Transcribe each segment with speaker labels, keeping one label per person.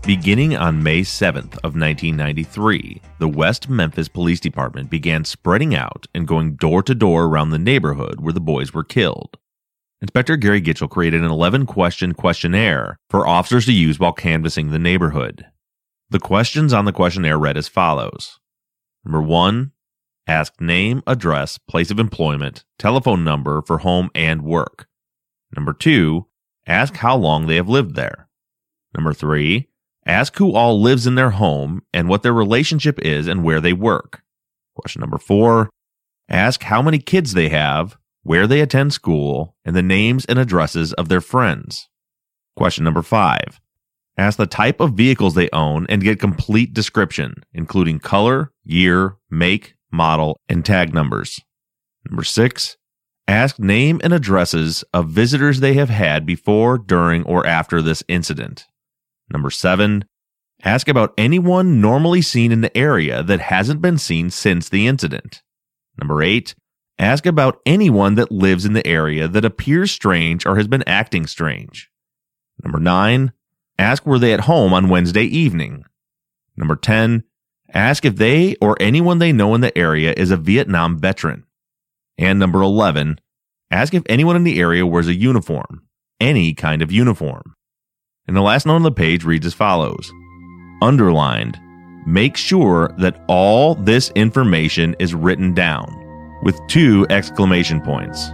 Speaker 1: Beginning on May 7th of 1993, the West Memphis Police Department began spreading out and going door to door around the neighborhood where the boys were killed. Inspector Gary Gitchell created an 11-question questionnaire for officers to use while canvassing the neighborhood. The questions on the questionnaire read as follows. Number 1, ask name, address, place of employment, telephone number for home and work. Number 2, ask how long they have lived there. Number 3, ask who all lives in their home and what their relationship is and where they work. Question number 4, ask how many kids they have, where they attend school, and the names and addresses of their friends. Question number 5, ask the type of vehicles they own and get complete description, including color, year, make, model, and tag numbers. Number 6, ask name and addresses of visitors they have had before, during, or after this incident. Number 7, ask about anyone normally seen in the area that hasn't been seen since the incident. Number 8, ask about anyone that lives in the area that appears strange or has been acting strange. Number 9, ask were they at home on Wednesday evening. Number 10, ask if they or anyone they know in the area is a Vietnam veteran. And number 11, ask if anyone in the area wears a uniform, any kind of uniform. And the last note on the page reads as follows. Underlined, make sure that all this information is written down, with 2 exclamation points.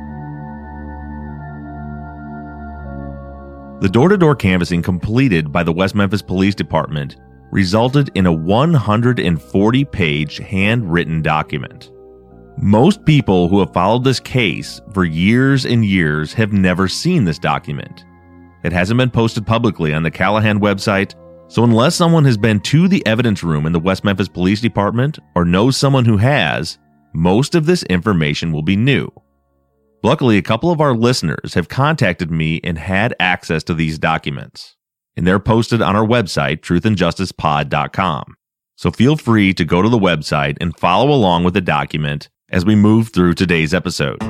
Speaker 1: The door-to-door canvassing completed by the West Memphis Police Department resulted in a 140-page handwritten document. Most people who have followed this case for years and years have never seen this document. It hasn't been posted publicly on the Callahan website, so unless someone has been to the evidence room in the West Memphis Police Department or knows someone who has, most of this information will be new. Luckily, a couple of our listeners have contacted me and had access to these documents, and they're posted on our website, truthandjusticepod.com. So feel free to go to the website and follow along with the document as we move through today's episode.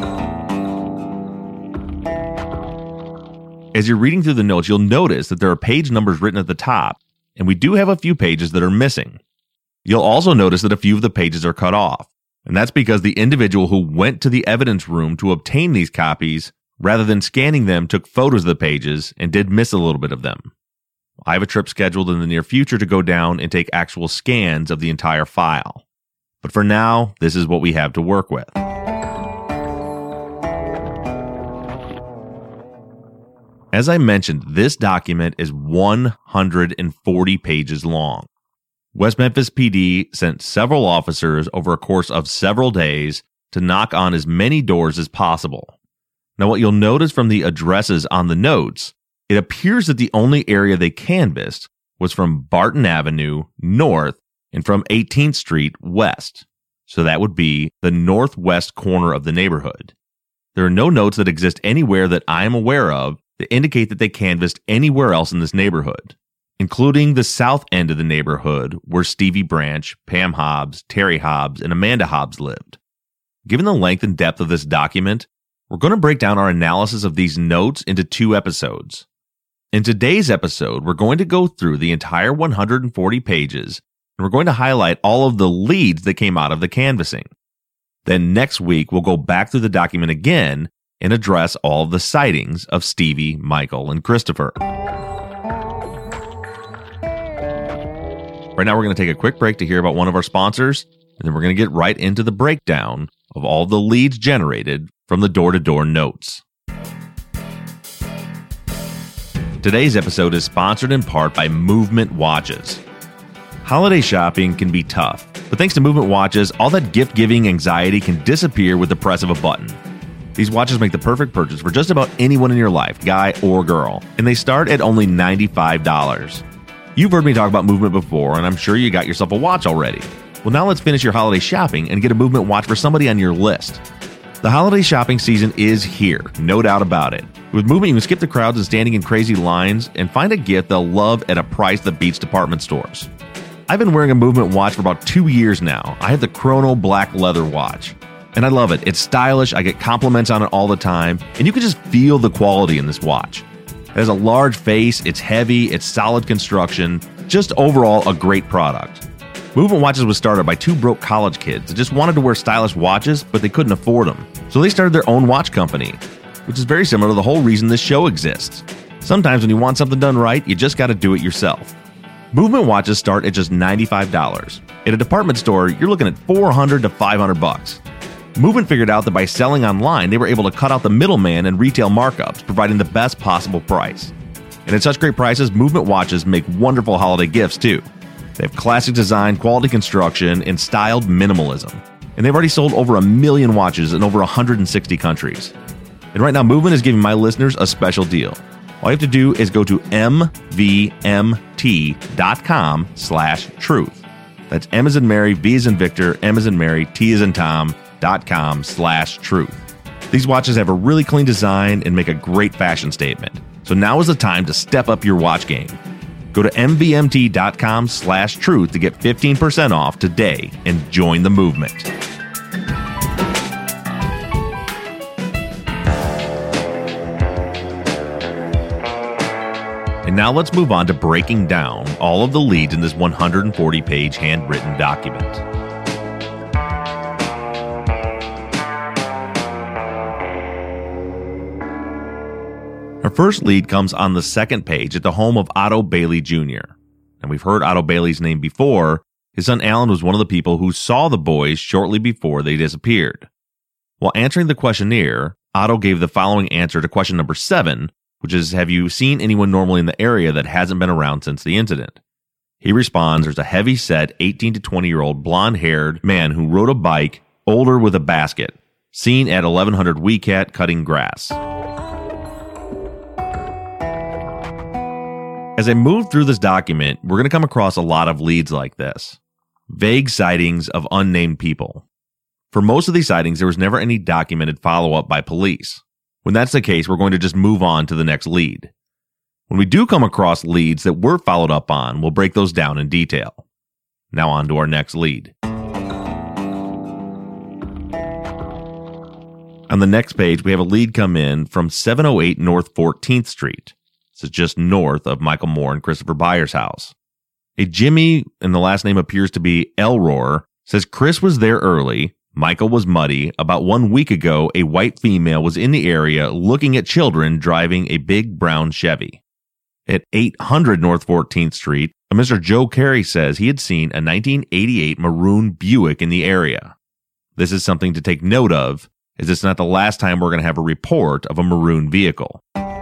Speaker 1: As you're reading through the notes, you'll notice that there are page numbers written at the top, and we do have a few pages that are missing. You'll also notice that a few of the pages are cut off, and that's because the individual who went to the evidence room to obtain these copies, rather than scanning them, took photos of the pages and did miss a little bit of them. I have a trip scheduled in the near future to go down and take actual scans of the entire file. But for now, this is what we have to work with. As I mentioned, this document is 140 pages long. West Memphis PD sent several officers over a course of several days to knock on as many doors as possible. Now, what you'll notice from the addresses on the notes, it appears that the only area they canvassed was from Barton Avenue north and from 18th Street west. So that would be the northwest corner of the neighborhood. There are no notes that exist anywhere that I am aware of that indicate that they canvassed anywhere else in this neighborhood, including the south end of the neighborhood where Stevie Branch, Pam Hobbs, Terry Hobbs, and Amanda Hobbs lived. Given the length and depth of this document, we're going to break down our analysis of these notes into 2 episodes. In today's episode, we're going to go through the entire 140 pages, and we're going to highlight all of the leads that came out of the canvassing. Then next week, we'll go back through the document again and address all of the sightings of Stevie, Michael, and Christopher. Right now, we're going to take a quick break to hear about one of our sponsors, and then we're going to get right into the breakdown of all the leads generated from the door-to-door notes. Today's episode is sponsored in part by Movement Watches. Holiday shopping can be tough, but thanks to Movement Watches, all that gift-giving anxiety can disappear with the press of a button. These watches make the perfect purchase for just about anyone in your life, guy or girl, and they start at only $95. You've heard me talk about Movement before, and I'm sure you got yourself a watch already. Well, now let's finish your holiday shopping and get a Movement watch for somebody on your list. The holiday shopping season is here, no doubt about it. With Movement, you can skip the crowds and standing in crazy lines and find a gift they'll love at a price that beats department stores. I've been wearing a Movement watch for about 2 years now. I have the Chrono Black Leather watch, and I love it. It's stylish, I get compliments on it all the time, and you can just feel the quality in this watch. It has a large face, it's heavy, it's solid construction, just overall a great product. Movement Watches was started by two broke college kids that just wanted to wear stylish watches, but they couldn't afford them. So they started their own watch company, which is very similar to the whole reason this show exists. Sometimes when you want something done right, you just got to do it yourself. Movement Watches start at just $95. At a department store, you're looking at $400 to $500. Movement figured out that by selling online, they were able to cut out the middleman and retail markups, providing the best possible price. And at such great prices, Movement Watches make wonderful holiday gifts too. They have classic design, quality construction, and styled minimalism. And they've already sold over 1 million watches in over 160 countries. And right now, Movement is giving my listeners a special deal. All you have to do is go to mvmt.com/truth. That's M as in Mary, V as in Victor, M as in Mary, T as in Tom.com/truth. These watches have a really clean design and make a great fashion statement. So now is the time to step up your watch game. Go to mvmt.com/truth to get 15% off today and join the movement. And now let's move on to breaking down all of the leads in this 140-page handwritten document. Our first lead comes on the second page at the home of Otto Bailey Jr. And we've heard Otto Bailey's name before. His son Alan was one of the people who saw the boys shortly before they disappeared. While answering the questionnaire, Otto gave the following answer to question number 7, which is, have you seen anyone normally in the area that hasn't been around since the incident? He responds, there's a heavy-set 18 to 20-year-old blonde-haired man who rode a bike, older with a basket, seen at 1100 Weecat cutting grass. As I move through this document, we're going to come across a lot of leads like this. Vague sightings of unnamed people. For most of these sightings, there was never any documented follow-up by police. When that's the case, we're going to just move on to the next lead. When we do come across leads that were followed up on, we'll break those down in detail. Now on to our next lead. On the next page, we have a lead come in from 708 North 14th Street. This is just north of Michael Moore and Christopher Byers' house. A Jimmy, and the last name appears to be Elroar, says Chris was there early. Michael was muddy. About 1 week ago, a white female was in the area looking at children driving a big brown Chevy. At 800 North 14th Street, a Mr. Joe Carey says he had seen a 1988 maroon Buick in the area. This is something to take note of, as it's not the last time we're going to have a report of a maroon vehicle.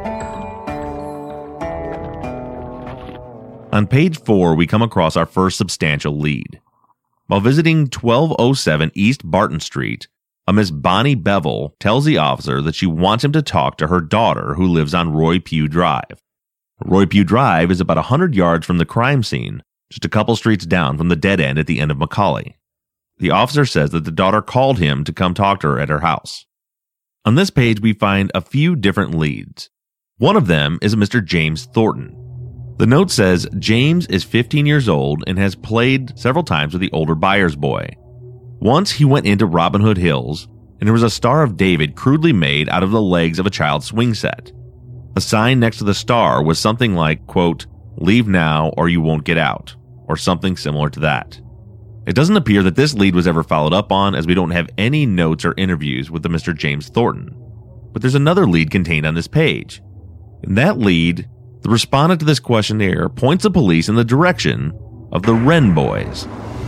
Speaker 1: On page 4, we come across our first substantial lead. While visiting 1207 East Barton Street, a Miss Bonnie Bevel tells the officer that she wants him to talk to her daughter who lives on Roy Pugh Drive. Roy Pugh Drive is about 100 yards from the crime scene, just a couple streets down from the dead end at the end of Macaulay. The officer says that the daughter called him to come talk to her at her house. On this page, we find a few different leads. One of them is a Mr. James Thornton. The note says James is 15 years old and has played several times with the older Byers boy. Once he went into Robin Hood Hills, and there was a Star of David crudely made out of the legs of a child's swing set. A sign next to the star was something like, quote, "Leave now or you won't get out," or something similar to that. It doesn't appear that this lead was ever followed up on, as we don't have any notes or interviews with the Mr. James Thornton. But there's another lead contained on this page. In that lead, the respondent to this questionnaire points the police in the direction of the Wren boys.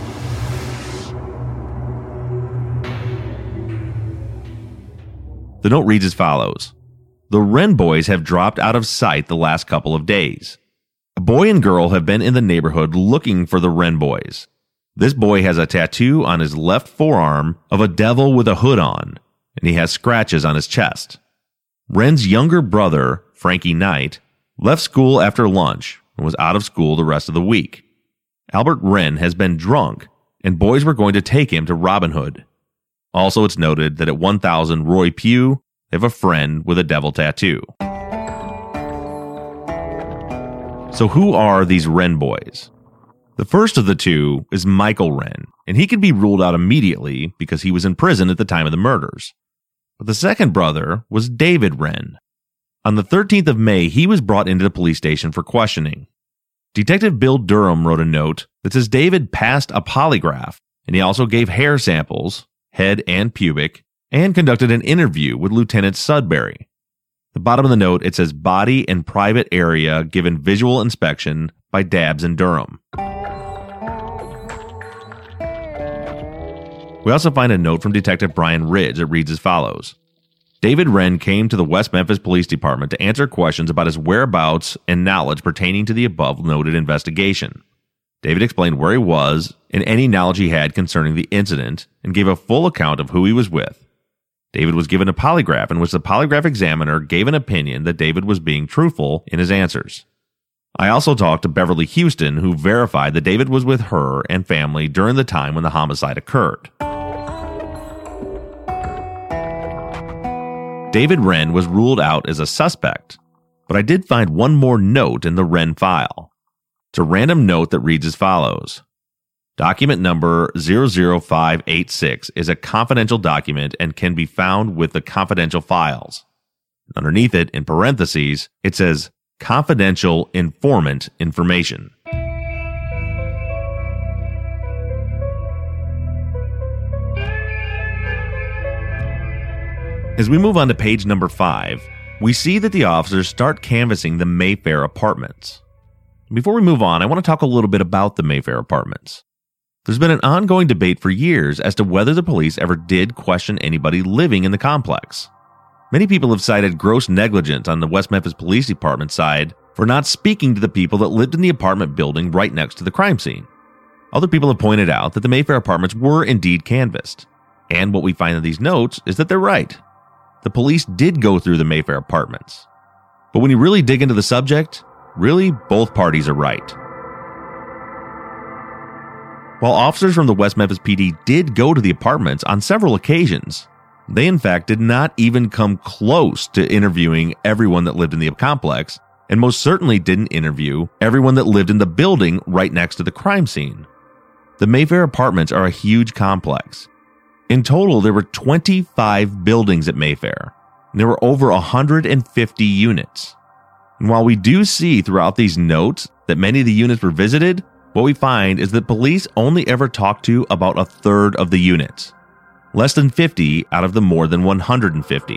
Speaker 1: The note reads as follows. The Wren boys have dropped out of sight the last couple of days. A boy and girl have been in the neighborhood looking for the Wren boys. This boy has a tattoo on his left forearm of a devil with a hood on, and he has scratches on his chest. Wren's younger brother, Frankie Knight, left school after lunch and was out of school the rest of the week. Albert Wren has been drunk, and boys were going to take him to Robin Hood. Also, it's noted that at 1000 Roy Pugh, they have a friend with a devil tattoo. So who are these Wren boys? The first of the two is Michael Wren, and he can be ruled out immediately because he was in prison at the time of the murders. But the second brother was David Wren. On the 13th of May, he was brought into the police station for questioning. Detective Bill Durham wrote a note that says David passed a polygraph, and he also gave hair samples, head and pubic, and conducted an interview with Lieutenant Sudbury. The bottom of the note, it says body and private area given visual inspection by Dabbs and Durham. We also find a note from Detective Brian Ridge that reads as follows. David Wren came to the West Memphis Police Department to answer questions about his whereabouts and knowledge pertaining to the above-noted investigation. David explained where he was and any knowledge he had concerning the incident and gave a full account of who he was with. David was given a polygraph in which the polygraph examiner gave an opinion that David was being truthful in his answers. I also talked to Beverly Houston, who verified that David was with her and family during the time when the homicide occurred. David Wren was ruled out as a suspect, but I did find one more note in the Wren file. It's a random note that reads as follows. Document number 00586 is a confidential document and can be found with the confidential files. Underneath it, in parentheses, it says confidential informant information. As we move on to page number 5, we see that the officers start canvassing the Mayfair apartments. Before we move on, I want to talk a little bit about the Mayfair apartments. There's been an ongoing debate for years as to whether the police ever did question anybody living in the complex. Many people have cited gross negligence on the West Memphis Police Department side for not speaking to the people that lived in the apartment building right next to the crime scene. Other people have pointed out that the Mayfair apartments were indeed canvassed. And what we find in these notes is that they're right. The police did go through the Mayfair apartments. But when you really dig into the subject, really, both parties are right. While officers from the West Memphis PD did go to the apartments on several occasions, they in fact did not even come close to interviewing everyone that lived in the complex, and most certainly didn't interview everyone that lived in the building right next to the crime scene. The Mayfair apartments are a huge complex. In total, there were 25 buildings at Mayfair, and there were over 150 units. And while we do see throughout these notes that many of the units were visited, what we find is that police only ever talked to about a third of the units, less than 50 out of the more than 150.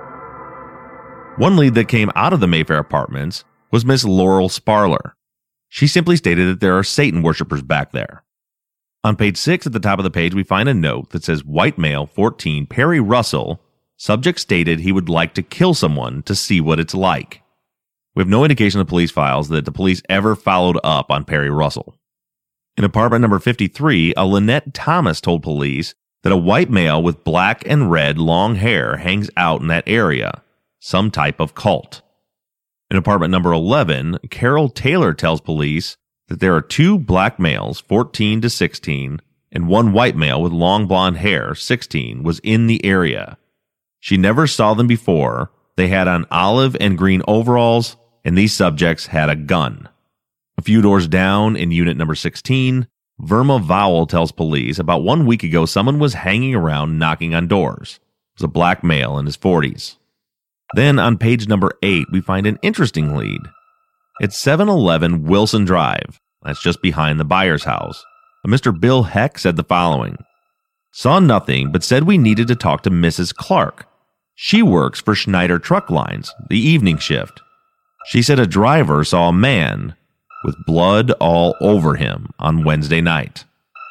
Speaker 1: One lead that came out of the Mayfair apartments was Miss Laurel Sparler. She simply stated that there are Satan worshippers back there. On page 6 at the top of the page, we find a note that says, white male, 14, Perry Russell, subject stated he would like to kill someone to see what it's like. We have no indication in the police files that the police ever followed up on Perry Russell. In apartment number 53, a Lynette Thomas told police that a white male with black and red long hair hangs out in that area, some type of cult. In apartment number 11, Carol Taylor tells police that there are 2 black males, 14 to 16, and 1 white male with long blonde hair, 16, was in the area. She never saw them before. They had on olive and green overalls, and these subjects had a gun. A few doors down in unit number 16, Verma Vowell tells police about 1 week ago someone was hanging around knocking on doors. It was a black male in his 40s. Then on page number 8, we find an interesting lead. It's 711 Wilson Drive. That's just behind the buyer's house. Mr. Bill Heck said the following. Saw nothing, but said we needed to talk to Mrs. Clark. She works for Schneider Truck Lines, the evening shift. She said a driver saw a man with blood all over him on Wednesday night.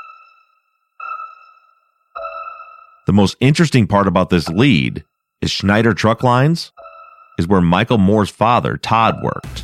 Speaker 1: The most interesting part about this lead is Schneider Truck Lines is where Michael Moore's father, Todd, worked.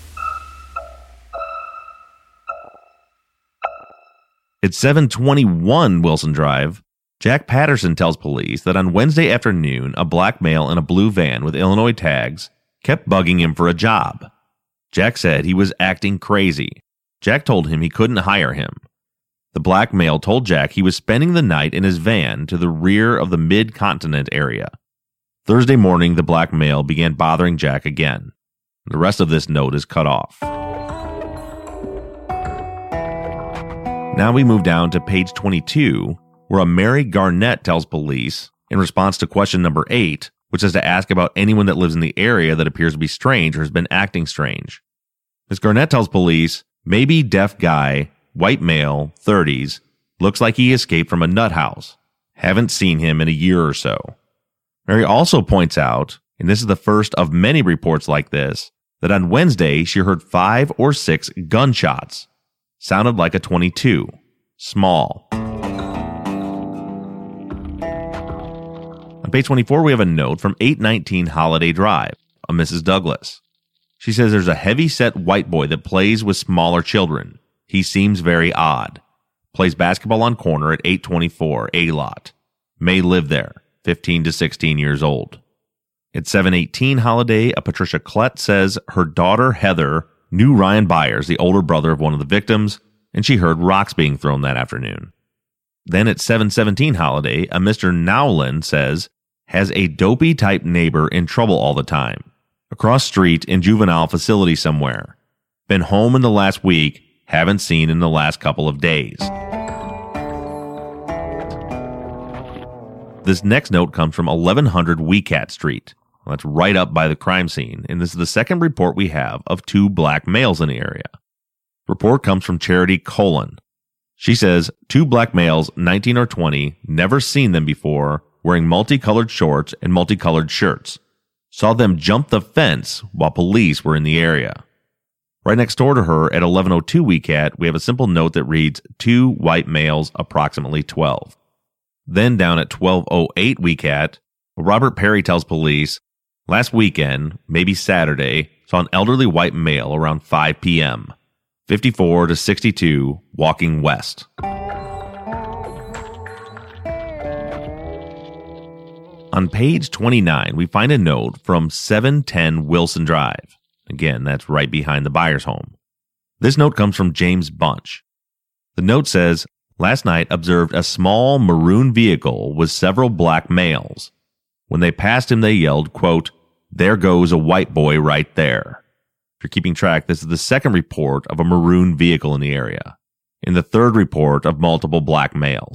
Speaker 1: At 721 Wilson Drive, Jack Patterson tells police that on Wednesday afternoon, a black male in a blue van with Illinois tags kept bugging him for a job. Jack said he was acting crazy. Jack told him he couldn't hire him. The black male told Jack he was spending the night in his van to the rear of the Mid-Continent area. Thursday morning, the black male began bothering Jack again. The rest of this note is cut off. Now we move down to page 22, where a Mary Garnett tells police, in response to question number 8, which is to ask about anyone that lives in the area that appears to be strange or has been acting strange. Ms. Garnett tells police, maybe deaf guy, white male, 30s, looks like he escaped from a nut house. Haven't seen him in a year or so. Mary also points out, and this is the first of many reports like this, that on Wednesday she heard 5 or 6 gunshots. Sounded like a .22. Small. On page 24, we have a note from 819 Holiday Drive, a Mrs. Douglas. She says there's a heavy-set white boy that plays with smaller children. He seems very odd. Plays basketball on corner at 824 A-Lot. May live there, 15 to 16 years old. At 718 Holiday, a Patricia Klett says her daughter Heather knew Ryan Byers, the older brother of one of the victims, and she heard rocks being thrown that afternoon. Then at 717 Holiday, a Mr. Nowlin says, has a dopey-type neighbor in trouble all the time. Across street in juvenile facility somewhere. Been home in the last week, haven't seen in the last couple of days. This next note comes from 1100 Weecat Street. Well, that's right up by the crime scene, and this is the second report we have of 2 black males in the area. Report comes from Charity Colon. She says, 2 black males, 19 or 20, never seen them before, wearing multicolored shorts and multicolored shirts. Saw them jump the fence while police were in the area. Right next door to her at 1102 Weecat, we have a simple note that reads, 2 white males, approximately 12. Then down at 1208 Weecat, Robert Perry tells police, last weekend, maybe Saturday, saw an elderly white male around 5 p.m., 54 to 62, walking west. On page 29, we find a note from 710 Wilson Drive. Again, that's right behind the Byers home. This note comes from James Bunch. The note says, last night observed a small maroon vehicle with several black males. When they passed him, they yelled, quote, there goes a white boy right there. If you're keeping track, this is the second report of a maroon vehicle in the area, and the third report of multiple black males.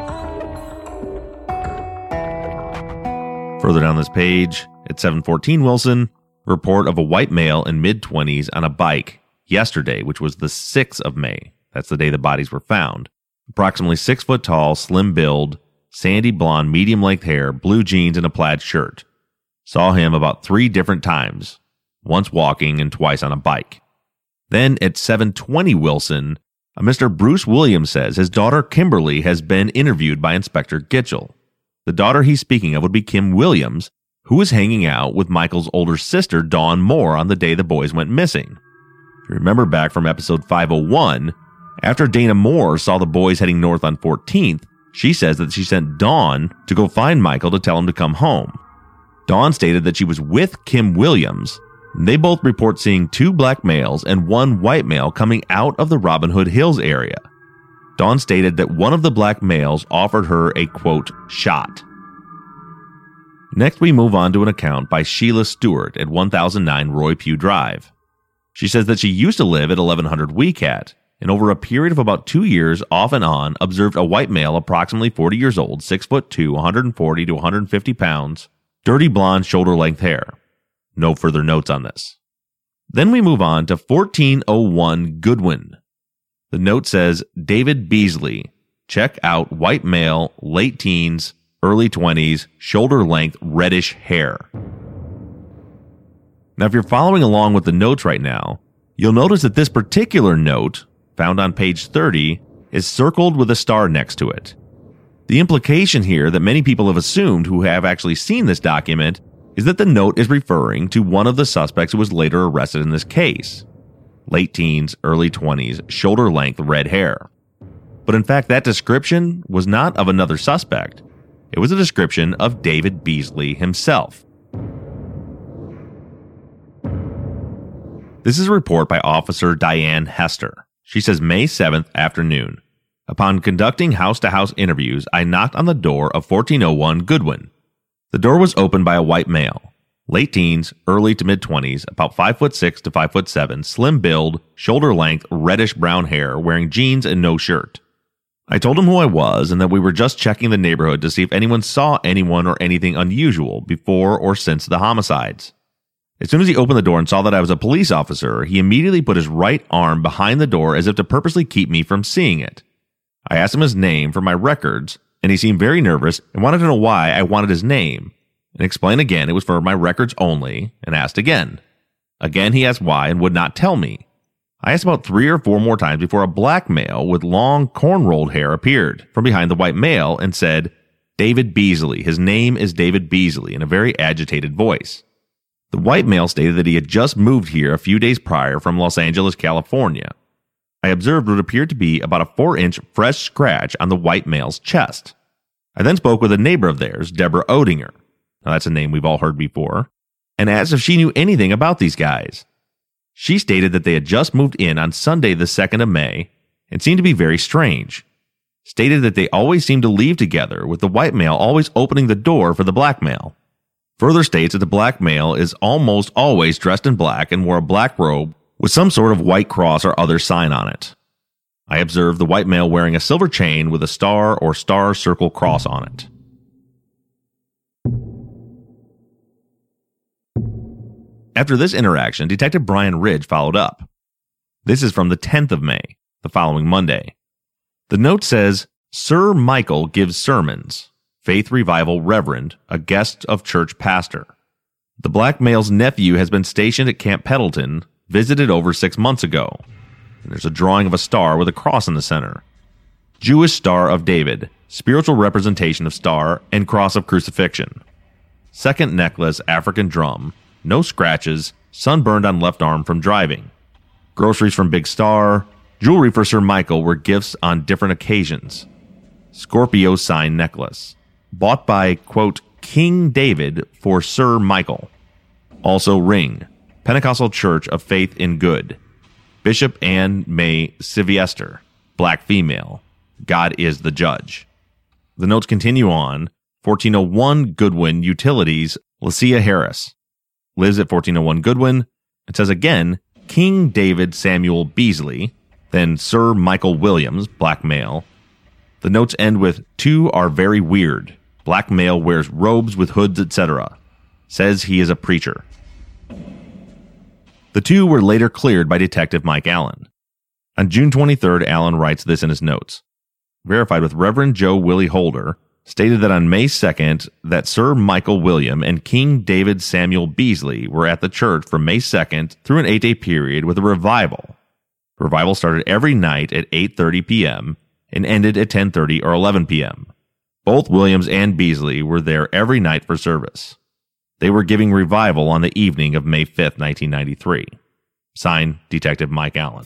Speaker 1: Further down this page, at 714 Wilson, report of a white male in mid-20s on a bike yesterday, which was the 6th of May. That's the day the bodies were found. Approximately 6 foot tall, slim build, sandy blonde, medium-length hair, blue jeans, and a plaid shirt. Saw him about 3 different times, once walking and twice on a bike. Then at 720 Wilson, a Mr. Bruce Williams says his daughter Kimberly has been interviewed by Inspector Gitchell. The daughter he's speaking of would be Kim Williams, who was hanging out with Michael's older sister, Dawn Moore, on the day the boys went missing. If you remember back from episode 501, after Dana Moore saw the boys heading north on 14th, she says that she sent Dawn to go find Michael to tell him to come home. Dawn stated that she was with Kim Williams. They both report seeing 2 black males and 1 white male coming out of the Robin Hood Hills area. Dawn stated that one of the black males offered her a, quote, shot. Next, we move on to an account by Sheila Stewart at 1009 Roy Pugh Drive. She says that she used to live at 1100 Weecat, and over a period of about 2 years, off and on, observed a white male approximately 40 years old, 6'2", 140 to 150 pounds, dirty blonde shoulder-length hair. No further notes on this. Then we move on to 1401 Goodwin. The note says, David Beasley, check out white male, late teens, early 20s, shoulder-length, reddish hair. Now, if you're following along with the notes right now, you'll notice that this particular note, found on page 30, is circled with a star next to it. The implication here that many people have assumed who have actually seen this document is that the note is referring to one of the suspects who was later arrested in this case. Late teens, early 20s, shoulder-length red hair. But in fact, that description was not of another suspect. It was a description of David Beasley himself. This is a report by Officer Diane Hester. She says, May 7th afternoon. Upon conducting house-to-house interviews, I knocked on the door of 1401 Goodwin. The door was opened by a white male. Late teens, early to mid-20s, about 5'6" to 5'7", slim build, shoulder-length, reddish-brown hair, wearing jeans and no shirt. I told him who I was and that we were just checking the neighborhood to see if anyone saw anyone or anything unusual before or since the homicides. As soon as he opened the door and saw that I was a police officer, he immediately put his right arm behind the door as if to purposely keep me from seeing it. I asked him his name for my records, and he seemed very nervous and wanted to know why I wanted his name, and explained again it was for my records only, and asked again. Again he asked why and would not tell me. I asked about 3 or 4 more times before a black male with long corn-rolled hair appeared from behind the white male and said, "David Beasley. His name is David Beasley," in a very agitated voice. The white male stated that he had just moved here a few days prior from Los Angeles, California. I observed what appeared to be about a 4-inch fresh scratch on the white male's chest. I then spoke with a neighbor of theirs, Deborah Odinger. Now that's a name we've all heard before, and asked if she knew anything about these guys. She stated that they had just moved in on Sunday the 2nd of May and seemed to be very strange. Stated that they always seemed to leave together, with the white male always opening the door for the black male. Further states that the black male is almost always dressed in black and wore a black robe with some sort of white cross or other sign on it. I observed the white male wearing a silver chain with a star or star circle cross on it. After this interaction, Detective Brian Ridge followed up. This is from the 10th of May, the following Monday. The note says, "Sir Michael gives sermons. Faith Revival Reverend, a guest of church pastor. The black male's nephew has been stationed at Camp Pendleton, visited over 6 months ago." And there's a drawing of a star with a cross in the center. "Jewish Star of David, spiritual representation of star and cross of crucifixion. Second necklace, African drum. No scratches, sunburned on left arm from driving. Groceries from Big Star. Jewelry for Sir Michael were gifts on different occasions. Scorpio sign necklace. Bought by, quote, King David for Sir Michael. Also ring. Pentecostal Church of Faith in Good. Bishop Anne May Sylvester. Black female. God is the judge." The notes continue on. 1401 Goodwin Utilities, Lycia Harris. Lives at 1401 Goodwin. It says again, King David Samuel Beasley, then Sir Michael Williams, black male. The notes end with, "Two are very weird. Black male wears robes with hoods, etc. Says he is a preacher." The two were later cleared by Detective Mike Allen. On June 23rd, Allen writes this in his notes. Verified with Reverend Joe Willie Holder, stated that on May 2nd that Sir Michael William and King David Samuel Beasley were at the church from May 2nd through an 8-day period with a revival. Revival started every night at 8:30 p.m. and ended at 10:30 or 11 p.m. Both Williams and Beasley were there every night for service. They were giving revival on the evening of May 5th, 1993. Signed, Detective Mike Allen.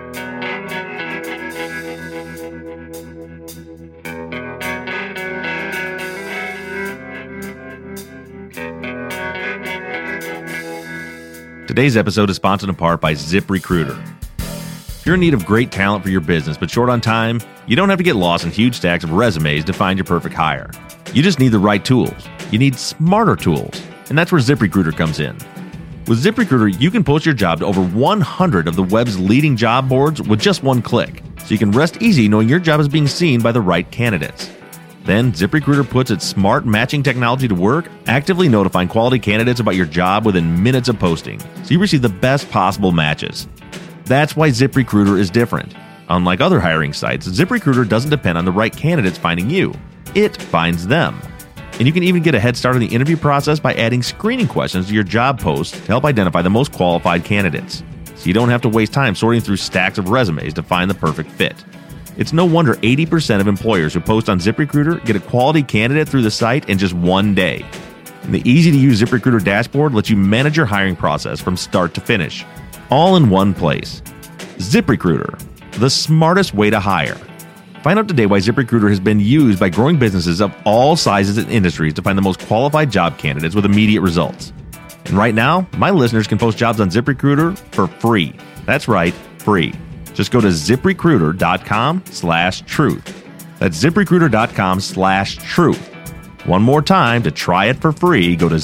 Speaker 1: Today's episode is sponsored in part by ZipRecruiter. If you're in need of great talent for your business but short on time, you don't have to get lost in huge stacks of resumes to find your perfect hire. You just need the right tools. You need smarter tools, and that's where ZipRecruiter comes in. With ZipRecruiter, you can post your job to over 100 of the web's leading job boards with just one click, so you can rest easy knowing your job is being seen by the right candidates. Then, ZipRecruiter puts its smart matching technology to work, actively notifying quality candidates about your job within minutes of posting, so you receive the best possible matches. That's why ZipRecruiter is different. Unlike other hiring sites, ZipRecruiter doesn't depend on the right candidates finding you. It finds them. And you can even get a head start on the interview process by adding screening questions to your job post to help identify the most qualified candidates, so you don't have to waste time sorting through stacks of resumes to find the perfect fit. It's no wonder 80% of employers who post on ZipRecruiter get a quality candidate through the site in just one day. And the easy-to-use ZipRecruiter dashboard lets you manage your hiring process from start to finish, all in one place. ZipRecruiter, the smartest way to hire. Find out today why ZipRecruiter has been used by growing businesses of all sizes and industries to find the most qualified job candidates with immediate results. And right now, my listeners can post jobs on ZipRecruiter for free. That's right, free. Just go to ZipRecruiter.com/truth. That's ZipRecruiter.com/truth. One more time, to try it for free, go to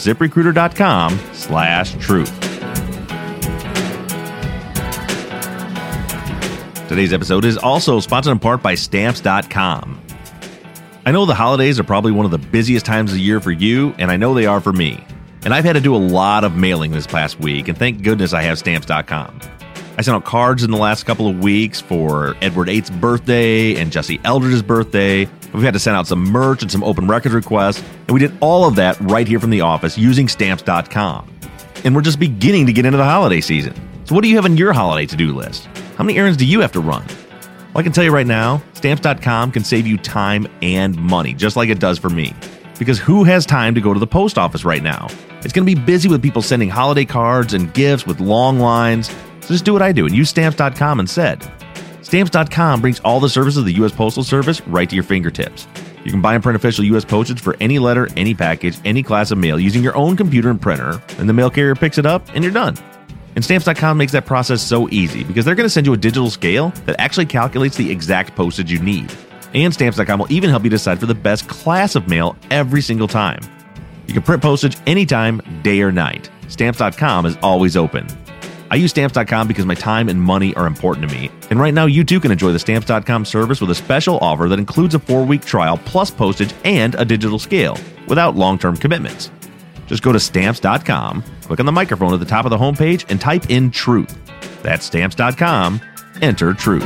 Speaker 1: ZipRecruiter.com/truth. Today's episode is also sponsored in part by Stamps.com. I know the holidays are probably one of the busiest times of the year for you, and I know they are for me. And I've had to do a lot of mailing this past week, and thank goodness I have Stamps.com. I sent out cards in the last couple of weeks for Edward VIII's birthday and Jesse Eldridge's birthday. We've had to send out some merch and some open records requests, and we did all of that right here from the office using Stamps.com. And we're just beginning to get into the holiday season. So what do you have on your holiday to-do list? How many errands do you have to run? Well, I can tell you right now, Stamps.com can save you time and money, just like it does for me. Because who has time to go to the post office right now? It's going to be busy with people sending holiday cards and gifts with long lines. So just do what I do and use Stamps.com instead. Stamps.com brings all the services of the U.S. Postal Service right to your fingertips. You can buy and print official U.S. postage for any letter, any package, any class of mail using your own computer and printer, and the mail carrier picks it up and you're done. And Stamps.com makes that process so easy because they're going to send you a digital scale that actually calculates the exact postage you need. And Stamps.com will even help you decide for the best class of mail every single time. You can print postage anytime, day or night. Stamps.com is always open. I use Stamps.com because my time and money are important to me. And right now, you too can enjoy the Stamps.com service with a special offer that includes a 4-week trial plus postage and a digital scale without long-term commitments. Just go to Stamps.com, click on the microphone at the top of the homepage, and type in truth. That's Stamps.com. Enter truth.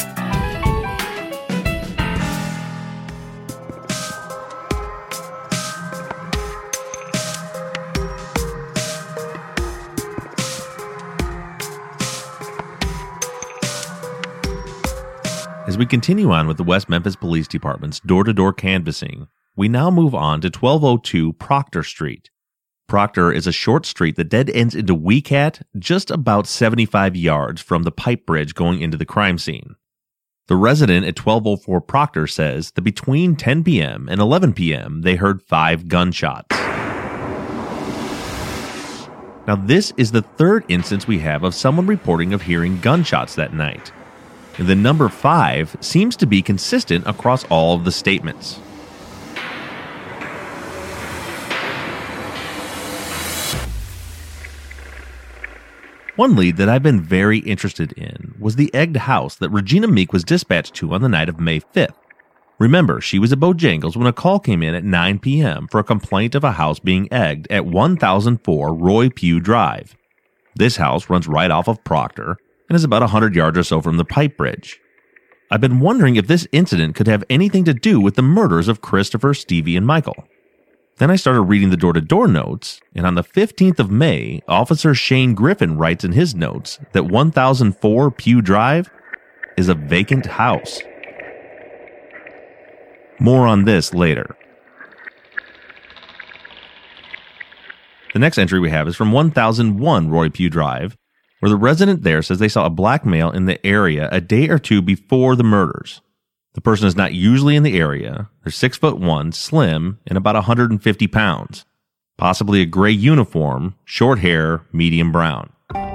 Speaker 1: As we continue on with the West Memphis Police Department's door-to-door canvassing, we now move on to 1202 Proctor Street. Proctor is a short street that dead ends into Wecat, just about 75 yards from the pipe bridge going into the crime scene. The resident at 1204 Proctor says that between 10 p.m. and 11 p.m. they heard 5 gunshots. Now this is the third instance we have of someone reporting of hearing gunshots that night. The number 5 seems to be consistent across all of the statements. One lead that I've been very interested in was the egged house that Regina Meek was dispatched to on the night of May 5th. Remember, she was at Bojangles when a call came in at 9 p.m. for a complaint of a house being egged at 1004 Roy Pugh Drive. This house runs right off of Proctor and is about 100 yards or so from the pipe bridge. I've been wondering if this incident could have anything to do with the murders of Christopher, Stevie, and Michael. Then I started reading the door-to-door notes, and on the 15th of May, Officer Shane Griffin writes in his notes that 1004 Pugh Drive is a vacant house. More on this later. The next entry we have is from 1001 Roy Pugh Drive, where the resident there says they saw a black male in the area a day or two before the murders. The person is not usually in the area. They're 6'1", slim, and about 150 pounds. Possibly a gray uniform, short hair, medium brown.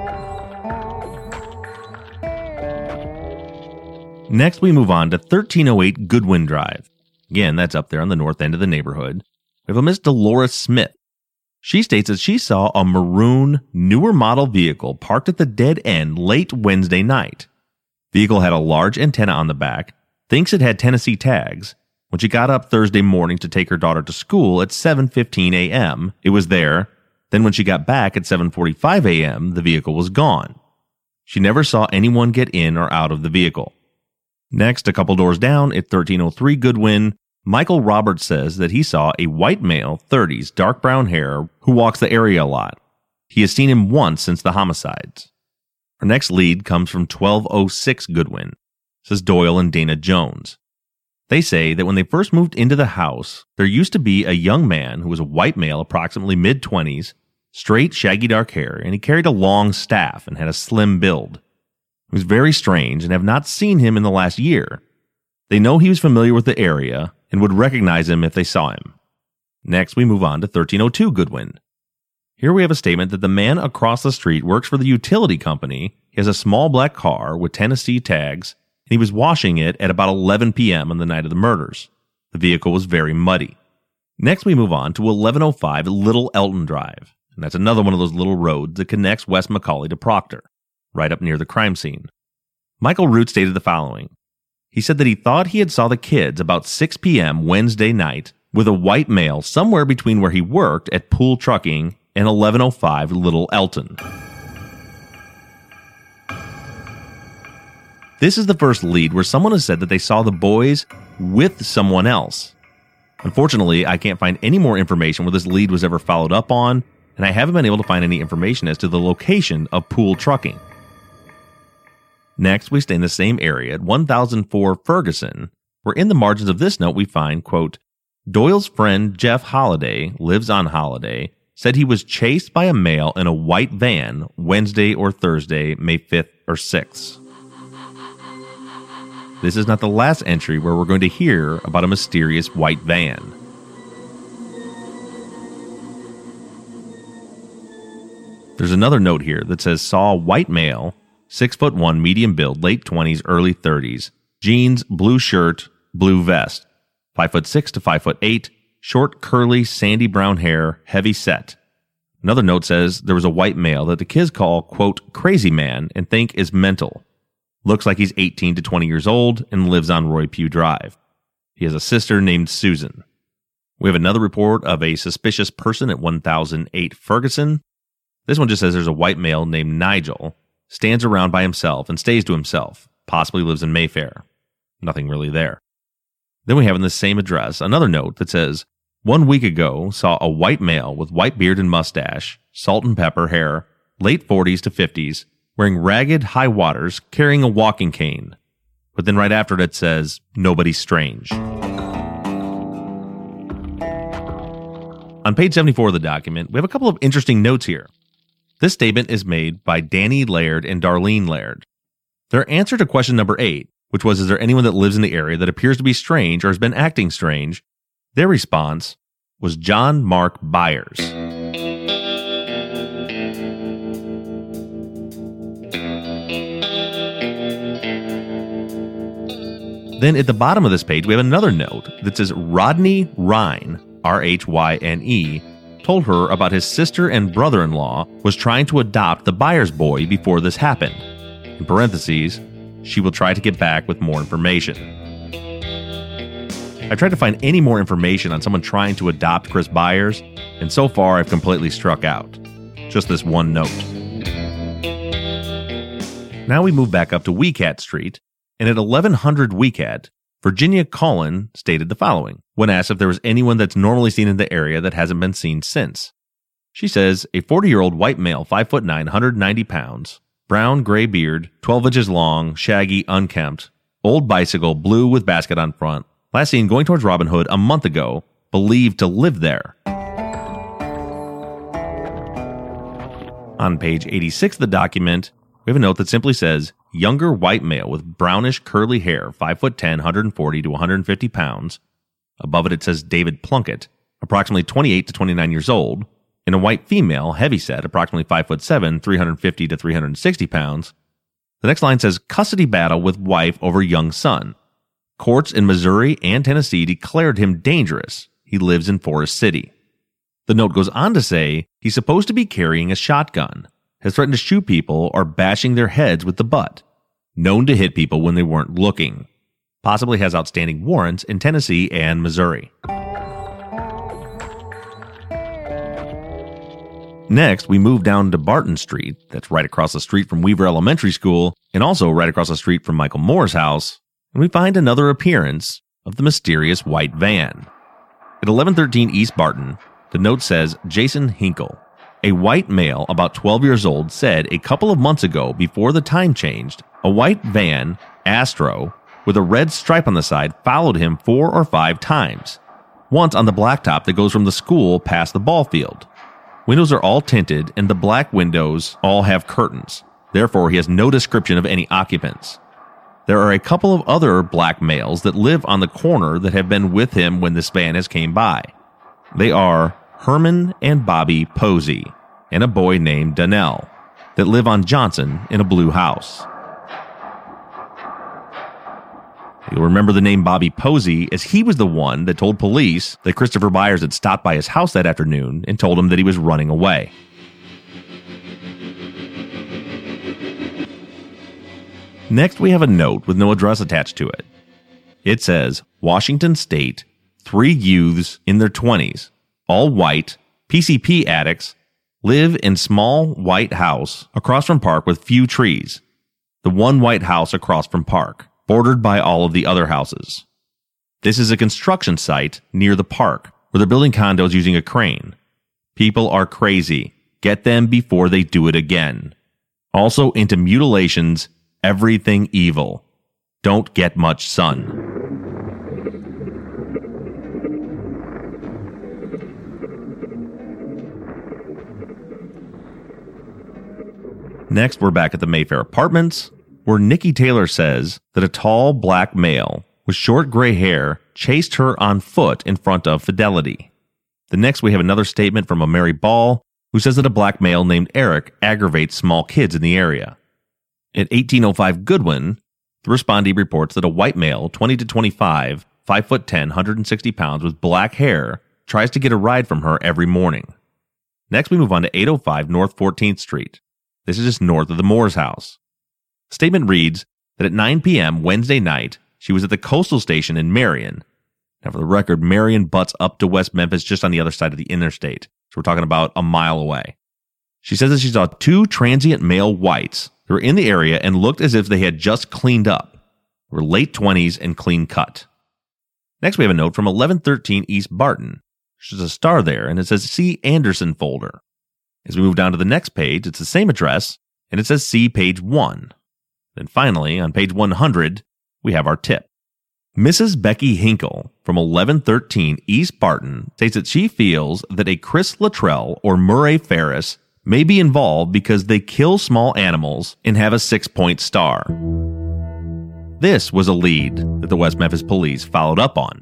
Speaker 1: Next, we move on to 1308 Goodwin Drive. Again, that's up there on the north end of the neighborhood. We have a Miss Dolores Smith. She states that she saw a maroon, newer model vehicle parked at the dead end late Wednesday night. Vehicle had a large antenna on the back, thinks it had Tennessee tags. When she got up Thursday morning to take her daughter to school at 7:15 a.m., it was there. Then when she got back at 7:45 a.m., the vehicle was gone. She never saw anyone get in or out of the vehicle. Next, a couple doors down at 1303 Goodwin, Michael Roberts says that he saw a white male, 30s, dark brown hair, who walks the area a lot. He has seen him once since the homicides. Our next lead comes from 1206 Goodwin, says Doyle and Dana Jones. They say that when they first moved into the house, there used to be a young man who was a white male, approximately mid-20s, straight, shaggy dark hair, and he carried a long staff and had a slim build. He was very strange and have not seen him in the last year. They know he was familiar with the area and would recognize him if they saw him. Next, we move on to 1302 Goodwin. Here we have a statement that the man across the street works for the utility company. He has a small black car with Tennessee tags, and he was washing it at about 11 p.m. on the night of the murders. The vehicle was very muddy. Next, we move on to 1105 Little Elton Drive, and that's another one of those little roads that connects West McCauley to Proctor, right up near the crime scene. Michael Root stated the following. He said that he thought he had saw the kids about 6 p.m. Wednesday night with a white male somewhere between where he worked at Pool Trucking and 1105 Little Elton. This is the first lead where someone has said that they saw the boys with someone else. Unfortunately, I can't find any more information where this lead was ever followed up on, and I haven't been able to find any information as to the location of Pool Trucking. Next, we stay in the same area at 1004 Ferguson, where in the margins of this note we find, quote, Doyle's friend Jeff Holiday lives on Holiday, said he was chased by a male in a white van Wednesday or Thursday, May 5th or 6th. This is not the last entry where we're going to hear about a mysterious white van. There's another note here that says saw a white male, 6'1", medium build, late 20s, early 30s, jeans, blue shirt, blue vest, 5'6" to 5'8", short, curly, sandy brown hair, heavy set. Another note says there was a white male that the kids call, quote, crazy man and think is mental. Looks like he's 18 to 20 years old and lives on Roy Pugh Drive. He has a sister named Susan. We have another report of a suspicious person at 1008 Ferguson. This one just says there's a white male named Nigel, stands around by himself and stays to himself, possibly lives in Mayfair. Nothing really there. Then we have in the same address another note that says, 1 week ago saw a white male with white beard and mustache, salt and pepper hair, late 40s to 50s, wearing ragged high waters, carrying a walking cane. But then right after it says, nobody strange. On page 74 of the document, we have a couple of interesting notes here. This statement is made by Danny Laird and Darlene Laird. Their answer to question number 8, which was, is there anyone that lives in the area that appears to be strange or has been acting strange? Their response was John Mark Byers. Then at the bottom of this page, we have another note that says Rodney Rhyne, R-H-Y-N-E, told her about his sister and brother-in-law was trying to adopt the Byers boy before this happened. In parentheses, she will try to get back with more information. I tried to find any more information on someone trying to adopt Chris Byers, and so far I've completely struck out. Just this one note. Now we move back up to Weecat Street, and at 1100 Weecat, Virginia Cullen stated the following, when asked if there was anyone that's normally seen in the area that hasn't been seen since. She says, a 40-year-old white male, 5'9", 190 pounds, brown, gray beard, 12 inches long, shaggy, unkempt, old bicycle, blue with basket on front, last seen going towards Robin Hood a month ago, believed to live there. On page 86 of the document, we have a note that simply says, younger white male with brownish curly hair, 5'10", 140 to 150 pounds. Above it says David Plunkett, approximately 28 to 29 years old, and a white female, heavyset, approximately 5'7", 350 to 360 pounds. The next line says custody battle with wife over young son. Courts in Missouri and Tennessee declared him dangerous. He lives in Forest City. The note goes on to say he's supposed to be carrying a shotgun, has threatened to shoot people or bashing their heads with the butt, known to hit people when they weren't looking, possibly has outstanding warrants in Tennessee and Missouri. Next, we move down to Barton Street, that's right across the street from Weaver Elementary School, and also right across the street from Michael Moore's house, and we find another appearance of the mysterious white van. At 1113 East Barton, the note says Jason Hinkle, a white male about 12 years old, said a couple of months ago, before the time changed, a white van, Astro, with a red stripe on the side followed him 4 or 5 times, once on the blacktop that goes from the school past the ball field. Windows are all tinted, and the black windows all have curtains. Therefore, he has no description of any occupants. There are a couple of other black males that live on the corner that have been with him when this van has came by. They are Herman and Bobby Posey, and a boy named Donnell, that live on Johnson in a blue house. You'll remember the name Bobby Posey as he was the one that told police that Christopher Byers had stopped by his house that afternoon and told him that he was running away. Next, we have a note with no address attached to it. It says, Washington State, 3 youths in their 20s, all white, PCP addicts, live in small white house across from park with few trees. The one white house across from park, bordered by all of the other houses. This is a construction site near the park where they're building condos using a crane. People are crazy. Get them before they do it again. Also into mutilations, everything evil. Don't get much sun. Next, we're back at the Mayfair Apartments, where Nikki Taylor says that a tall black male with short gray hair chased her on foot in front of Fidelity. The next, we have another statement from a Mary Ball, who says that a black male named Eric aggravates small kids in the area. At 1805 Goodwin, the respondee reports that a white male, 20 to 25, 5'10", 160 pounds, with black hair, tries to get a ride from her every morning. Next, we move on to 805 North 14th Street. This is just north of the Moore's house. The statement reads that at 9 p.m. Wednesday night, she was at the coastal station in Marion. Now, for the record, Marion butts up to West Memphis just on the other side of the interstate, so we're talking about a mile away. She says that she saw 2 transient male whites who were in the area and looked as if they had just cleaned up. They were late 20s and clean cut. Next, we have a note from 1113 East Barton. There's a star there, and it says C. Anderson folder. As we move down to the next page, it's the same address, and it says see page 1. Then finally, on page 100, we have our tip. Mrs. Becky Hinkle from 1113 East Barton states that she feels that a Chris Luttrell or Murray Ferris may be involved because they kill small animals and have a 6-point star. This was a lead that the West Memphis police followed up on.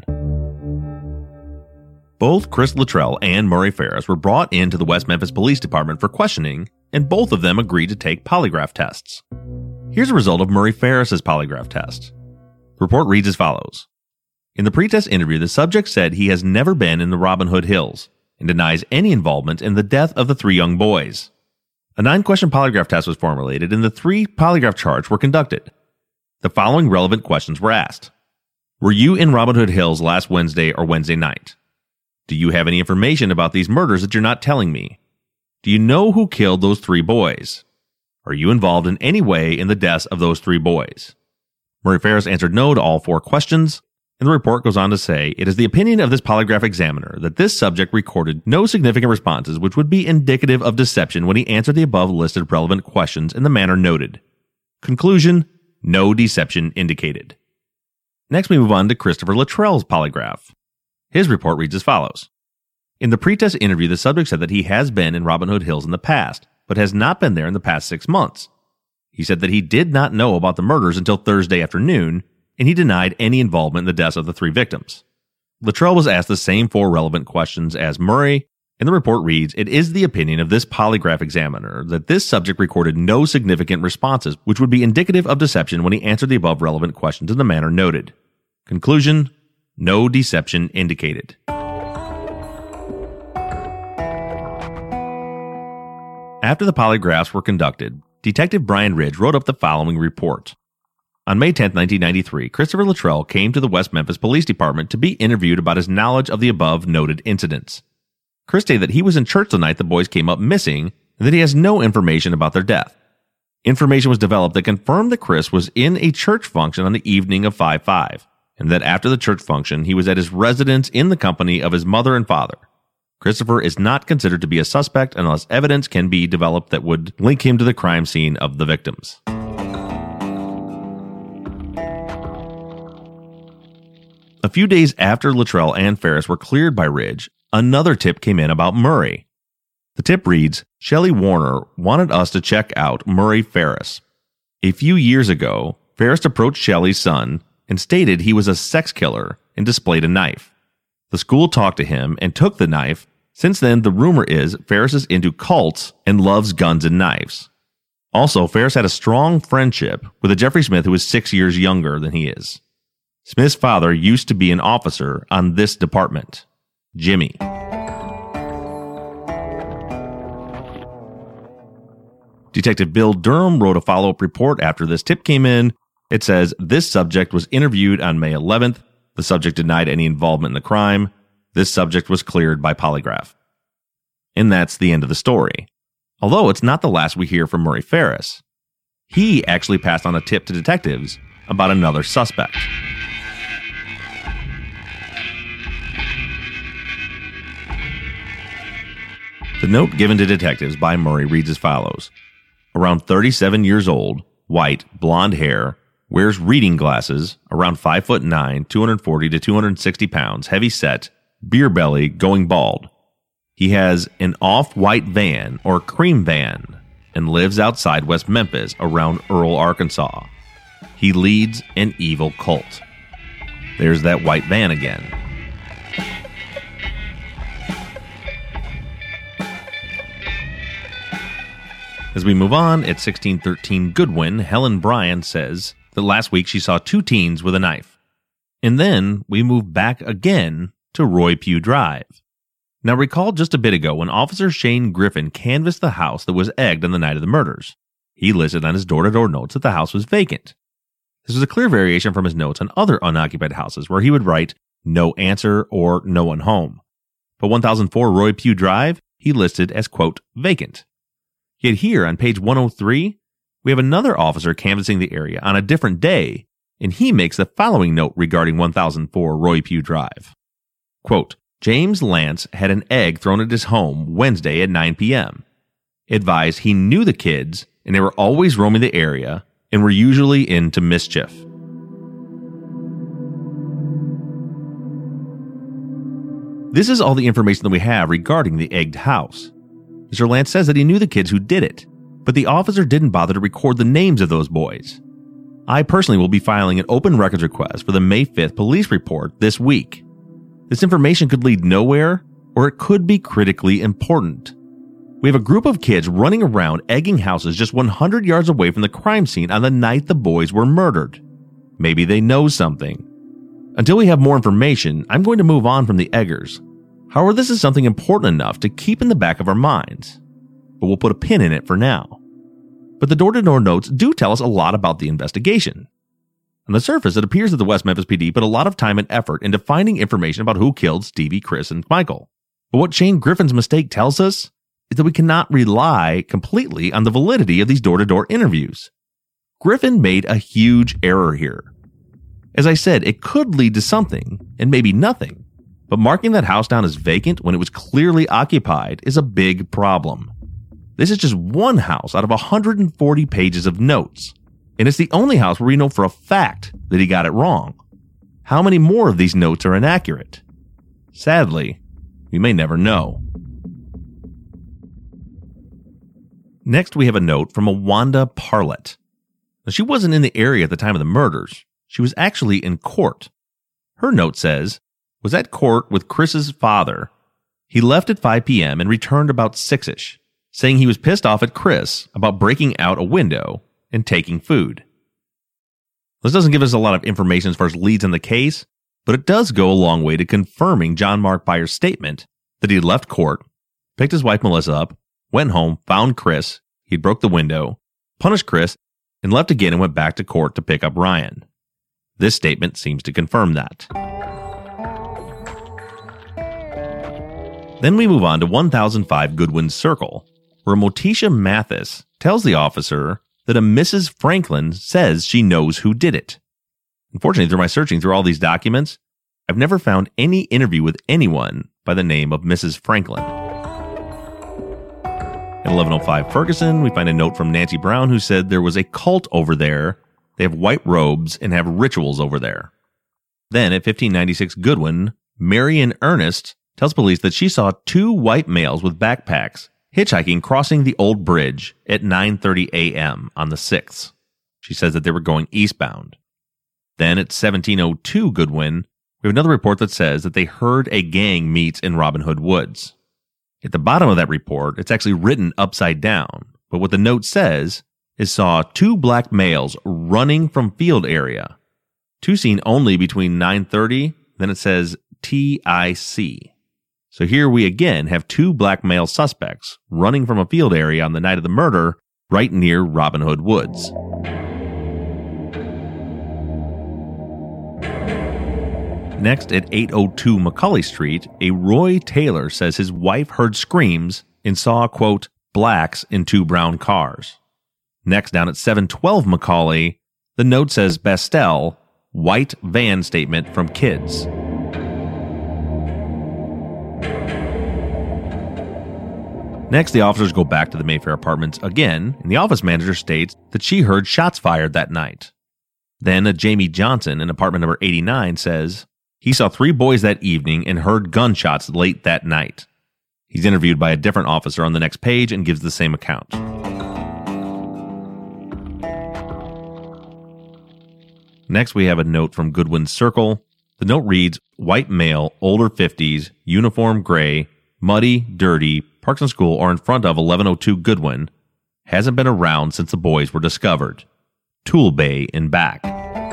Speaker 1: Both Chris Luttrell and Murray Ferris were brought into the West Memphis Police Department for questioning, and both of them agreed to take polygraph tests. Here's a result of Murray Ferris's polygraph test. The report reads as follows. In the pretest interview, the subject said he has never been in the Robin Hood Hills and denies any involvement in the death of the 3 young boys. A 9-question polygraph test was formulated, and the 3 polygraph charts were conducted. The following relevant questions were asked. Were you in Robin Hood Hills last Wednesday or Wednesday night? Do you have any information about these murders that you're not telling me? Do you know who killed those 3 boys? Are you involved in any way in the deaths of those 3 boys? Murray Ferris answered no to all 4 questions, and the report goes on to say, it is the opinion of this polygraph examiner that this subject recorded no significant responses which would be indicative of deception when he answered the above listed relevant questions in the manner noted. Conclusion, no deception indicated. Next, we move on to Christopher Luttrell's polygraph. His report reads as follows. In the pretest interview, the subject said that he has been in Robin Hood Hills in the past, but has not been there in the past 6 months. He said that he did not know about the murders until Thursday afternoon, and he denied any involvement in the deaths of the 3 victims. Luttrell was asked the same 4 relevant questions as Murray, and the report reads, it is the opinion of this polygraph examiner that this subject recorded no significant responses, which would be indicative of deception when he answered the above relevant questions in the manner noted. Conclusion, no deception indicated. After the polygraphs were conducted, Detective Brian Ridge wrote up the following report. On May 10, 1993, Christopher Luttrell came to the West Memphis Police Department to be interviewed about his knowledge of the above noted incidents. Chris stated that he was in church the night the boys came up missing and that he has no information about their death. Information was developed that confirmed that Chris was in a church function on the evening of 5/5. And that after the church function, he was at his residence in the company of his mother and father. Christopher is not considered to be a suspect unless evidence can be developed that would link him to the crime scene of the victims. A few days after Luttrell and Ferris were cleared by Ridge, another tip came in about Murray. The tip reads, Shelley Warner wanted us to check out Murray Ferris. A few years ago, Ferris approached Shelley's son and stated he was a sex killer and displayed a knife. The school talked to him and took the knife. Since then, the rumor is Ferris is into cults and loves guns and knives. Also, Ferris had a strong friendship with a Jeffrey Smith who is 6 years younger than he is. Smith's father used to be an officer on this department, Jimmy. Detective Bill Durham wrote a follow-up report after this tip came in. It says, this subject was interviewed on May 11th. The subject denied any involvement in the crime. This subject was cleared by polygraph. And that's the end of the story. Although it's not the last we hear from Murray Ferris. He actually passed on a tip to detectives about another suspect. The note given to detectives by Murray reads as follows. Around 37 years old, white, blonde hair, wears reading glasses, around 5'9", 240 to 260 pounds, heavy set, beer belly, going bald. He has an off-white van or cream van and lives outside West Memphis around Earl, Arkansas. He leads an evil cult. There's that white van again. As we move on, at 1613 Goodwin, Helen Bryan says that last week she saw 2 teens with a knife. And then we move back again to Roy Pugh Drive. Now recall just a bit ago when Officer Shane Griffin canvassed the house that was egged on the night of the murders. He listed on his door-to-door notes that the house was vacant. This was a clear variation from his notes on other unoccupied houses where he would write, no answer or no one home. But 1004 Roy Pugh Drive, he listed as, quote, vacant. Yet here on page 103, we have another officer canvassing the area on a different day, and he makes the following note regarding 1004 Roy Pugh Drive. Quote, James Lance had an egg thrown at his home Wednesday at 9 p.m. Advised he knew the kids, and they were always roaming the area and were usually into mischief. This is all the information that we have regarding the egged house. Mr. Lance says that he knew the kids who did it, but the officer didn't bother to record the names of those boys. I personally will be filing an open records request for the May 5th police report this week. This information could lead nowhere, or it could be critically important. We have a group of kids running around egging houses just 100 yards away from the crime scene on the night the boys were murdered. Maybe they know something. Until we have more information, I'm going to move on from the eggers. However, this is something important enough to keep in the back of our minds. But we'll put a pin in it for now. But the door-to-door notes do tell us a lot about the investigation. On the surface, it appears that the West Memphis PD put a lot of time and effort into finding information about who killed Stevie, Chris, and Michael. But what Shane Griffin's mistake tells us is that we cannot rely completely on the validity of these door-to-door interviews. Griffin made a huge error here. As I said, it could lead to something, and maybe nothing. But marking that house down as vacant when it was clearly occupied is a big problem. This is just one house out of 140 pages of notes. And it's the only house where we know for a fact that he got it wrong. How many more of these notes are inaccurate? Sadly, we may never know. Next, we have a note from a Wanda Parlett. Now, she wasn't in the area at the time of the murders. She was actually in court. Her note says, was at court with Chris's father. He left at 5 p.m. and returned about 6-ish, saying he was pissed off at Chris about breaking out a window and taking food. This doesn't give us a lot of information as far as leads in the case, but it does go a long way to confirming John Mark Byers' statement that he left court, picked his wife Melissa up, went home, found Chris, he broke the window, punished Chris, and left again and went back to court to pick up Ryan. This statement seems to confirm that. Then we move on to 1005 Goodwin Circle, where Motisha Mathis tells the officer that a Mrs. Franklin says she knows who did it. Unfortunately, through my searching through all these documents, I've never found any interview with anyone by the name of Mrs. Franklin. At 1105 Ferguson, we find a note from Nancy Brown who said there was a cult over there. They have white robes and have rituals over there. Then at 1596 Goodwin, Marion Ernest tells police that she saw 2 white males with backpacks hitchhiking crossing the old bridge at 9:30 a.m. on the 6th. She says that they were going eastbound. Then at 1702 Goodwin, we have another report that says that they heard a gang meet in Robin Hood Woods. At the bottom of that report, it's actually written upside down, but what the note says is saw 2 black males running from field area. 2 seen only between 9:30, then it says TIC. So here we again have 2 black male suspects running from a field area on the night of the murder, right near Robin Hood Woods. Next, at 802 Macaulay Street, a Roy Taylor says his wife heard screams and saw, quote, blacks in 2 brown cars. Next, down at 712 Macaulay, the note says Bastel, white van statement from kids. Next, the officers go back to the Mayfair apartments again, and the office manager states that she heard shots fired that night. Then, a Jamie Johnson in apartment number 89 says he saw 3 boys that evening and heard gunshots late that night. He's interviewed by a different officer on the next page and gives the same account. Next, we have a note from Goodwin's Circle. The note reads, white male, older 50s, uniform gray, muddy, dirty, parks in school or in front of 1102 Goodwin, hasn't been around since the boys were discovered. Tool bay in back.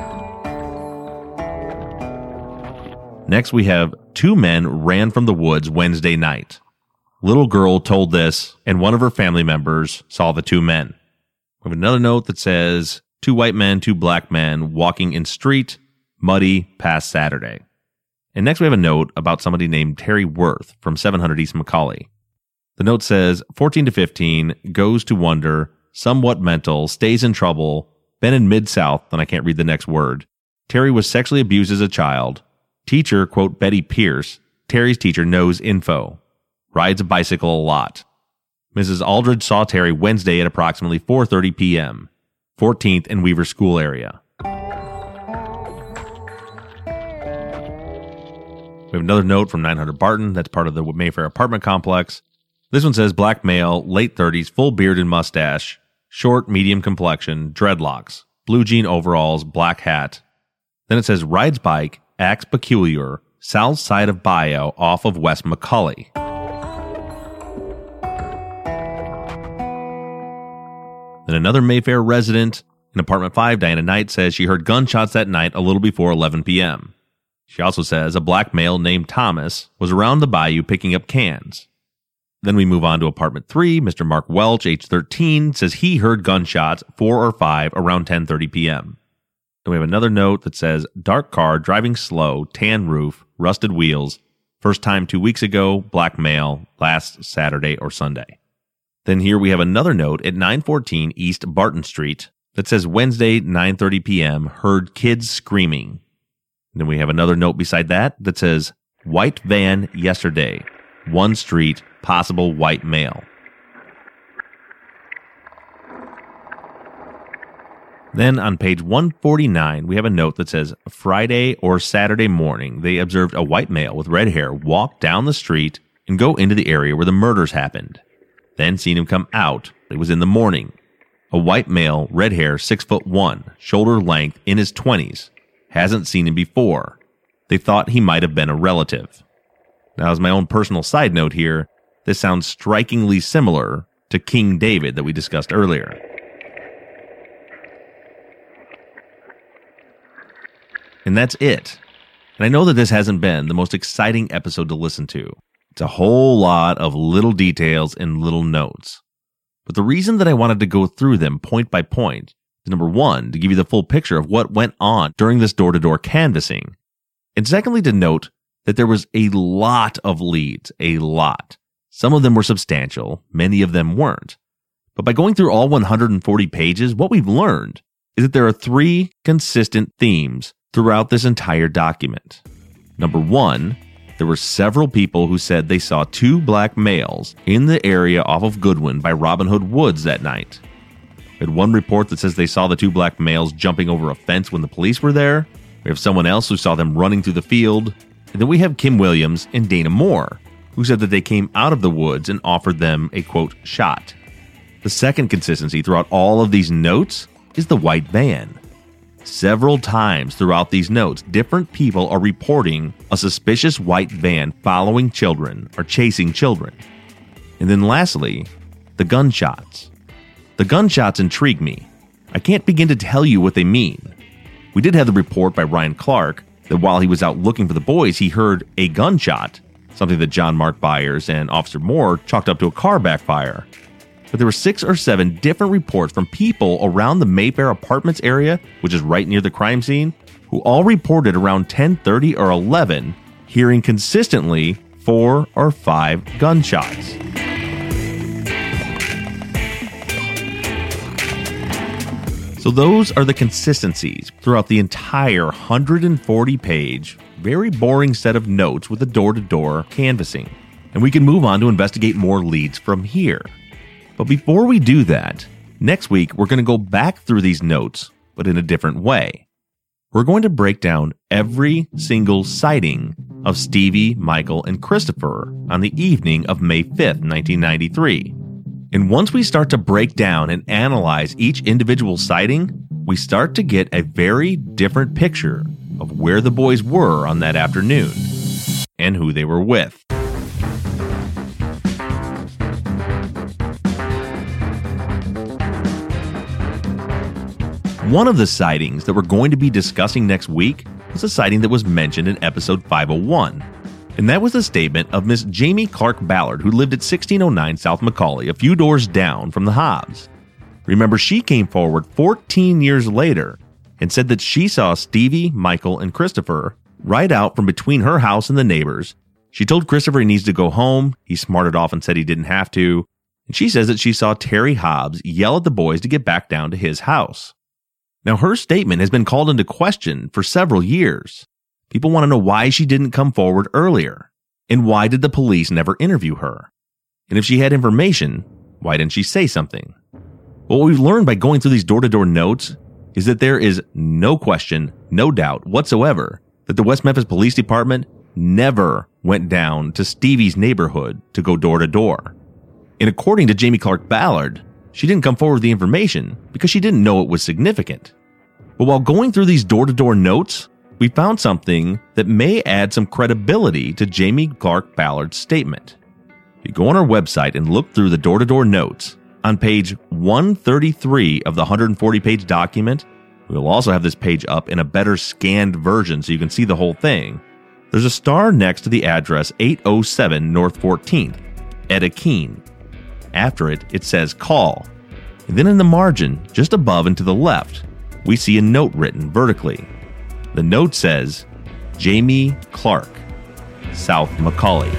Speaker 1: Next, we have 2 men ran from the woods Wednesday night. Little girl told this, and one of her family members saw the 2 men. We have another note that says 2 white men, 2 black men walking in street, muddy, past Saturday. And next we have a note about somebody named Terry Worth from 700 East Macaulay. The note says 14 to 15, goes to wonder, somewhat mental, stays in trouble, been in Mid-South, and I can't read the next word. Terry was sexually abused as a child. Teacher, quote, Betty Pierce, Terry's teacher knows info. Rides a bicycle a lot. Mrs. Aldridge saw Terry Wednesday at approximately 4:30 p.m., 14th and Weaver School area. We have another note from 900 Barton, that's part of the Mayfair apartment complex. This one says black male, late 30s, full beard and mustache, short, medium complexion, dreadlocks, blue jean overalls, black hat. Then it says rides bike, acts peculiar, south side of Bayou off of West Macaulay. Then another Mayfair resident in apartment 5, Diana Knight, says she heard gunshots that night a little before 11 p.m. She also says a black male named Thomas was around the bayou picking up cans. Then we move on to apartment 3. Mr. Mark Welch, age 13, says he heard gunshots 4 or 5 around 10:30 p.m. Then we have another note that says dark car, driving slow, tan roof, rusted wheels, first time 2 weeks ago, black male, last Saturday or Sunday. Then here we have another note at 914 East Barton Street that says Wednesday, 9:30 p.m., heard kids screaming. Then we have another note beside that that says white van yesterday, 1 street, possible white male. Then on page 149, we have a note that says Friday or Saturday morning, they observed a white male with red hair walk down the street and go into the area where the murders happened. Then seen him come out. It was in the morning. A white male, red hair, 6'1", shoulder length, in his 20s. Hasn't seen him before. They thought he might have been a relative. Now, as my own personal side note here, this sounds strikingly similar to King David that we discussed earlier. And that's it. And I know that this hasn't been the most exciting episode to listen to. It's a whole lot of little details and little notes. But the reason that I wanted to go through them point by point is, number 1, to give you the full picture of what went on during this door-to-door canvassing. And secondly, to note that there was a lot of leads, a lot. Some of them were substantial, many of them weren't. But by going through all 140 pages, what we've learned is that there are 3 consistent themes throughout this entire document. Number 1, there were several people who said they saw 2 black males in the area off of Goodwin by Robin Hood Woods that night. We had one report that says they saw the 2 black males jumping over a fence when the police were there. We have someone else who saw them running through the field. And then we have Kim Williams and Dana Moore, who said that they came out of the woods and offered them a, quote, shot. The second consistency throughout all of these notes is the white van. Several times throughout these notes, different people are reporting a suspicious white van following children or chasing children. And then lastly, the gunshots. The gunshots intrigue me. I can't begin to tell you what they mean. We did have the report by Ryan Clark that while he was out looking for the boys, he heard a gunshot, something that John Mark Byers and Officer Moore chalked up to a car backfire. but there were 6 or 7 different reports from people around the Mayfair Apartments area, which is right near the crime scene, who all reported around 10:30 or 11 hearing consistently 4 or 5 gunshots. So those are the consistencies throughout the entire 140-page, very boring set of notes with the door-to-door canvassing. And we can move on to investigate more leads from here. But before we do that, next week we're going to go back through these notes, but in a different way. We're going to break down every single sighting of Stevie, Michael, and Christopher on the evening of May 5th, 1993. And once we start to break down and analyze each individual sighting, we start to get a very different picture of where the boys were on that afternoon and who they were with. One of the sightings that we're going to be discussing next week was a sighting that was mentioned in episode 501. And that was the statement of Miss Jamie Clark Ballard, who lived at 1609 South Macaulay, a few doors down from the Hobbs. Remember, she came forward 14 years later and said that she saw Stevie, Michael, and Christopher ride out from between her house and the neighbors. She told Christopher he needs to go home. He smarted off and said he didn't have to. And she says that she saw Terry Hobbs yell at the boys to get back down to his house. Now, her statement has been called into question for several years. People want to know why she didn't come forward earlier, and why did the police never interview her? And if she had information, why didn't she say something? Well, what we've learned by going through these door-to-door notes is that there is no question, no doubt whatsoever that the West Memphis Police Department never went down to Stevie's neighborhood to go door-to-door. And according to Jamie Clark Ballard, she didn't come forward with the information because she didn't know it was significant. But while going through these door-to-door notes, we found something that may add some credibility to Jamie Clark Ballard's statement. If you go on our website and look through the door-to-door notes, on page 133 of the 140-page document, we'll also have this page up in a better scanned version so you can see the whole thing. There's a star next to the address 807 North 14th, Etta Keene. After it, it says call. And then in the margin, just above and to the left, we see a note written vertically. The note says, Jamie Clark, South Macaulay.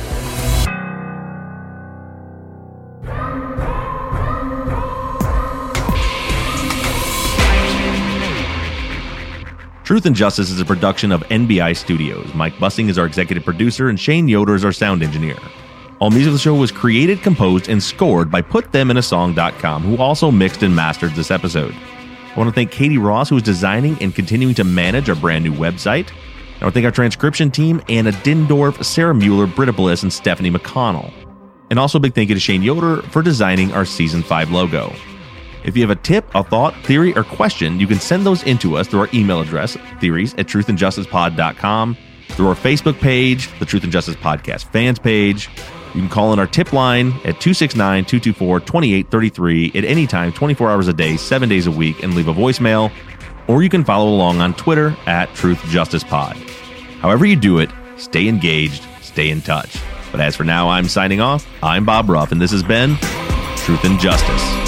Speaker 1: Truth and Justice is a production of NBI Studios. Mike Bussing is our executive producer, and Shane Yoder is our sound engineer. All music of the show was created, composed, and scored by PutThemInASong.com, who also mixed and mastered this episode. I want to thank Katie Ross, who is designing and continuing to manage our brand new website. I want to thank our transcription team, Anna Dindorf, Sarah Mueller, Britta Bliss, and Stephanie McConnell. And also a big thank you to Shane Yoder for designing our Season 5 logo. If you have a tip, a thought, theory, or question, you can send those into us through our email address, theories@truthandjusticepod.com, through our Facebook page, the Truth and Justice Podcast fans page. You can call in our tip line at 269-224-2833 at any time, 24 hours a day, 7 days a week, and leave a voicemail. Or you can follow along on Twitter @TruthJusticePod. However you do it, stay engaged, stay in touch. But as for now, I'm signing off. I'm Bob Ruff, and this has been Truth and Justice.